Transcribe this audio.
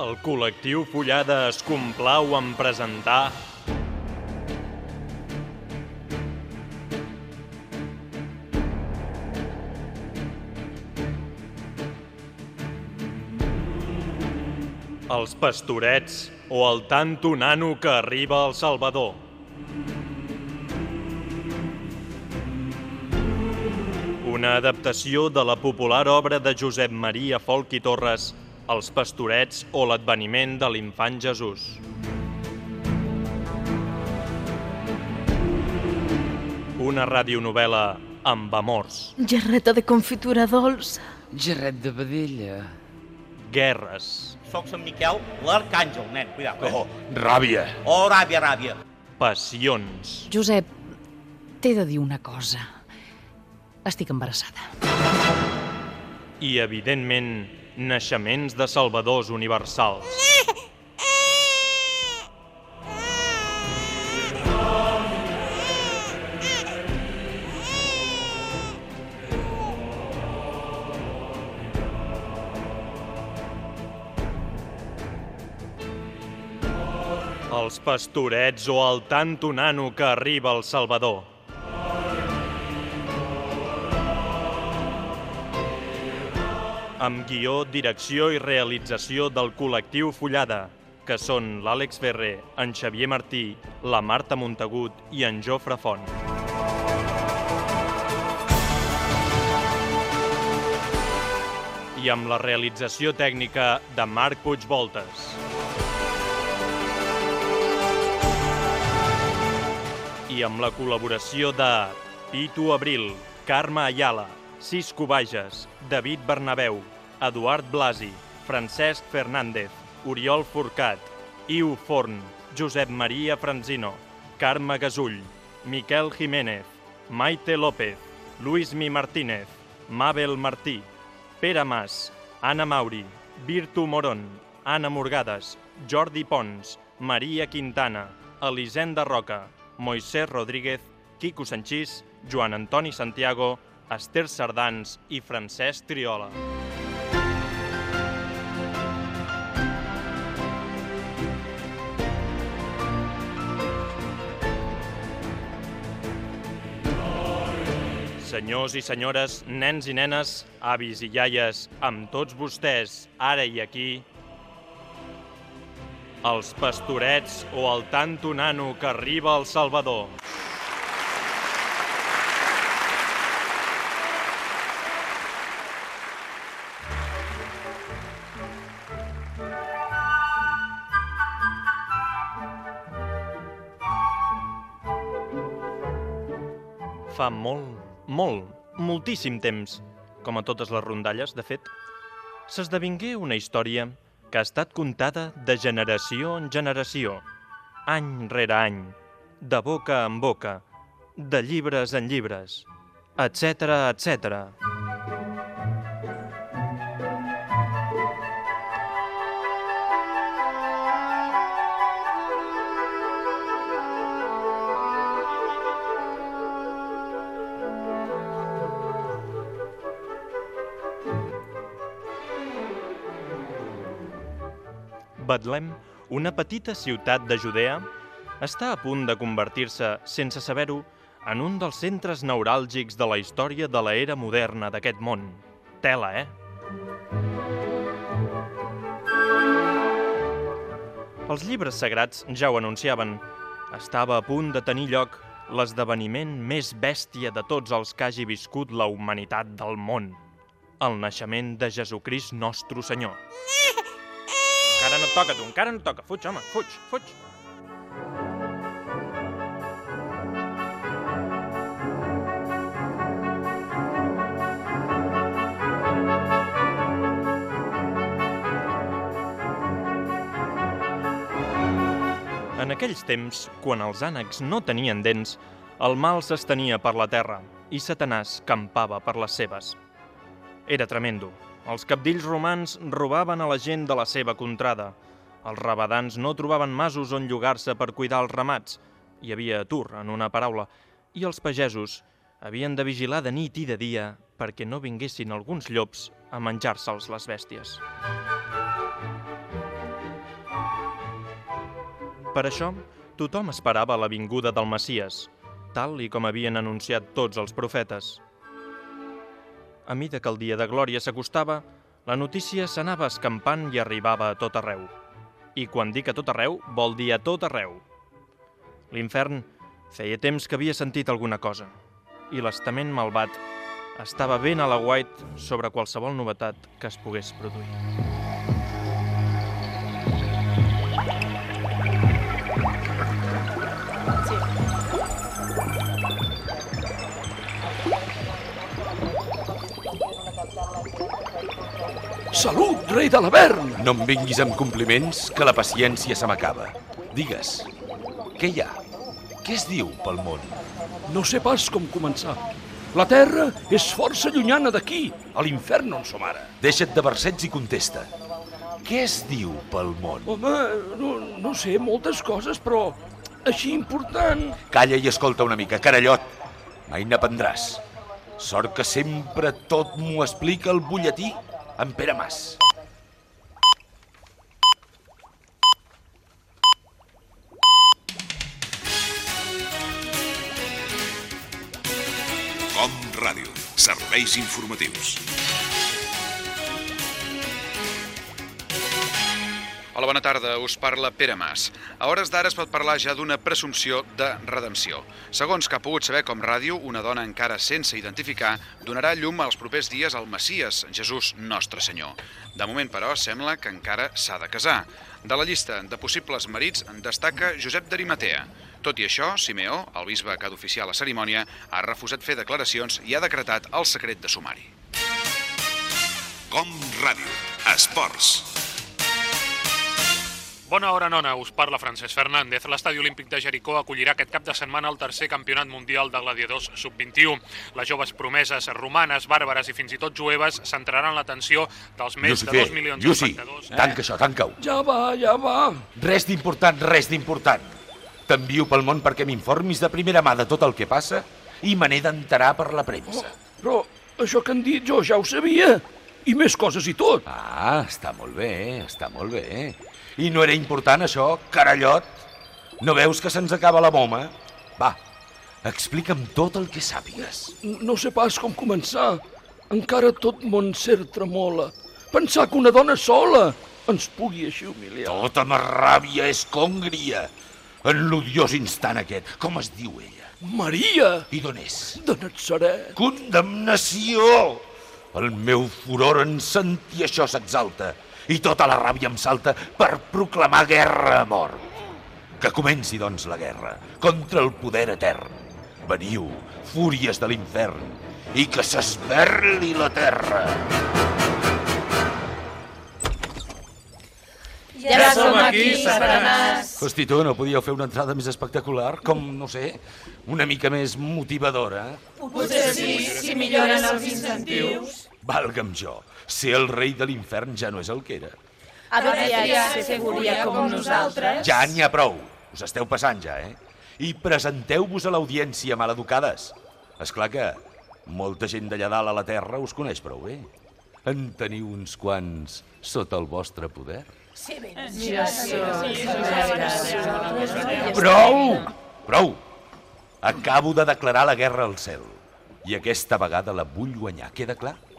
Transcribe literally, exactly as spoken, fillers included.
El col·lectiu Fullada es complau en presentar... Els Pastorets, o el tanto nano que arriba al Salvador. Una adaptació de la popular obra de Josep Maria Folch i Torres, Els Pastorets o l'adveniment de l'infant Jesús. Una radionovel·la amb amors. Gerreta de confitura dolça. Gerret de vedella. Guerres. Soc Sant Miquel, l'arcàngel, nen, cuidao. Eh? Oh, ràbia. Oh, ràbia, ràbia. Passions. Josep, t'he de dir una cosa. Estic embarassada. I, evidentment, naixements de salvadors universals. Els Pastorets o el tanto nano que arriba al Salvador. Amb guió, direcció i realització del col·lectiu Fullada, que són l'Àlex Ferrer, en Xavier Martí, la Marta Montagut i en Jofre Font. I amb la realització tècnica de Marc Puigvoltes. I amb la col·laboració de Pitu Abril, Carme Ayala, Cisco Bages, David Bernabeu, Eduard Blasi, Francesc Fernández, Oriol Forcat, Iu Forn, Josep Maria Franzino, Carme Gasull, Miquel Jiménez, Maite López, Luismi Martínez, Mabel Martí, Pere Mas, Anna Mauri, Virtu Moron, Anna Morgades, Jordi Pons, Maria Quintana, Elisenda Roca, Moisés Rodríguez, Quico Sanchís, Joan Antoni Santiago, Esther Sardans i Francesc Triola. Senyors i senyores, nens i nenes, avis i iaies, amb tots vostès, ara i aquí, Els Pastorets o el tanto nano que arriba al Salvador. Fa molt, molt, moltíssim temps, com a totes les rondalles, de fet, s'esdevingué una història que ha estat contada de generació en generació, any rere any, de boca en boca, de llibres en llibres, etcètera, etcètera. Betlem, una petita ciutat de Judea, està a punt de convertir-se, sense saber-ho, en un dels centres neuràlgics de la història de l'era moderna d'aquest món. Tela, eh? Els llibres sagrats ja ho anunciaven. Estava a punt de tenir lloc l'esdeveniment més bèstia de tots els que hagi viscut la humanitat del món. El naixement de Jesucrist Nostre Senyor. Encara no et toca, tu, encara no et toca. Fuig, home, fuig, fuig. En aquells temps, quan els ànecs no tenien dents, el mal s'estenia per la terra i Satanàs campava per les seves. Era tremendo. Els cabdills romans robaven a la gent de la seva contrada. Els rabadans no trobaven masos on llogar-se per cuidar els ramats. Hi havia atur, en una paraula. I els pagesos havien de vigilar de nit i de dia perquè no vinguessin alguns llops a menjar-se'ls les bèsties. Per això, tothom esperava la vinguda del Messies, tal i com havien anunciat tots els profetes. A mida que el dia de glòria s'acostava, la notícia s'anava escampant i arribava a tot arreu. I quan dic a tot arreu, vol dir a tot arreu. L'infern feia temps que havia sentit alguna cosa, i l'estament malvat estava ben a l'aguait sobre qualsevol novetat que es pogués produir. Salut, rei de l'Avern! No em vinguis amb compliments, que la paciència se m'acaba. Digues, què hi ha? Què es diu pel món? No sé pas com començar. La Terra és força llunyana d'aquí, a l'infern on som ara. Deixa't de versets i contesta. Què es diu pel món? Home, no, no sé, moltes coses, però així important... Calla i escolta una mica, carallot. Mai n'aprendràs. Sort que sempre tot m'ho explica el butlletí en Pere Mas. Com Ràdio, serveis informatius. Hola, bona tarda, us parla Pere Mas. A hores d'ara es pot parlar ja d'una presumpció de redempció. Segons que ha pogut saber Com Ràdio, una dona encara sense identificar donarà llum als propers dies al Messies, Jesús Nostre Senyor. De moment, però, sembla que encara s'ha de casar. De la llista de possibles marits en destaca Josep d'Arimatea. Tot i això, Simeó, el bisbe que ha d'oficiar la cerimònia, ha refusat fer declaracions i ha decretat el secret de sumari. Com Ràdio, esports. Bona hora, nona. Us parla Francesc Fernández. L'Estadi Olímpic de Jericó acollirà aquest cap de setmana el tercer campionat mundial de gladiadors sub vint-i-u. Les joves promeses romanes, bàrbares i fins i tot jueves centraran l'atenció dels més de dos milions d'espectadors. Lluci, tanca això, tanca-ho. Ja va, ja va. Res d'important, res d'important. T'envio pel món perquè m'informis de primera mà de tot el que passa i me n'he d'enterar per la premsa. Oh, però això que han dit jo ja ho sabia. I més coses i tot. Ah, està molt bé, està molt bé. I no era important això, carallot? No veus que se'ns acaba la moma? Va, explica'm tot el que sàpigues. No sé pas com començar. Encara tot mon ser tremola. Pensar que una dona sola ens pugui així humiliar. Tota ma ràbia és còngria. En l'odiós instant aquest, com es diu ella? Maria! I d'on és? De Natzaret. Condemnació! El meu furor en sentir això s'exalta i tota la ràbia em salta per proclamar guerra a mort. Que comenci, doncs, la guerra contra el poder etern. Veniu, fúries de l'infern, i que s'esberli la terra. Ja som aquí, Satanàs. Hosti, tu, no podíeu fer una entrada més espectacular? Com, no sé, una mica més motivadora? Potser sí, si milloren els incentius. Valga'm jo, ser el rei de l'infern ja no és el que era. Aviat se seguria com nosaltres. Ja n'hi ha prou, us esteu passant ja, eh? I presenteu-vos a l'audiència, maleducades. És clar que molta gent d'allà dalt a la terra us coneix prou bé. En teniu uns quants sota el vostre poder? Sí, ben. Prou! Prou! Acabo de declarar la guerra al cel. I aquesta vegada la vull guanyar, queda clar?